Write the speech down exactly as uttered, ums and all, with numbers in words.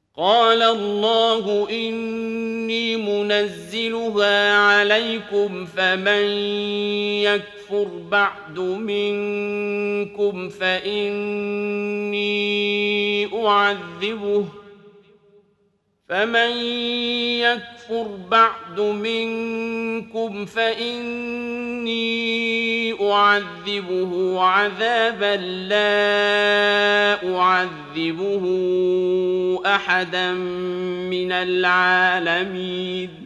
قال الله إني منزلها عليكم فمن يكفر بعد منكم فإني أعذبه فمن يكفر بعد منكم فإني أعذبه عذابا لا أعذبه أحدا من العالمين